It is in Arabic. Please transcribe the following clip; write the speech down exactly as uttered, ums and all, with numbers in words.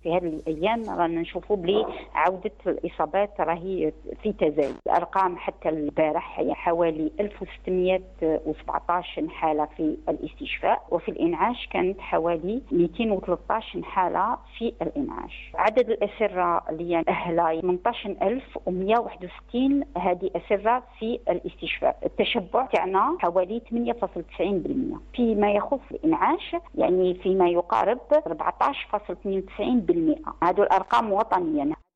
في هذه الايام رانا نشوفوا بلي عوده الاصابات راهي في تزايد. الارقام حتى البارح هي حوالي ألف وستمائة وسبعطاش حاله في الاستشفاء، وفي الانعاش كانت حوالي مئتين وثلاثطاش حاله في الانعاش. عدد الاسره اللي اهله ثمانية عشر ألف ومئة وواحد وستين هذه اسره في الاستشفاء. التشبع تاعنا حوالي ثمانية فاصلة تسعين بالمئة. فيما يخص الانعاش يعني فيما يقارب أربعة عشر فاصلة اثنين وتسعين بالمئة. هذه الارقام وطنيا.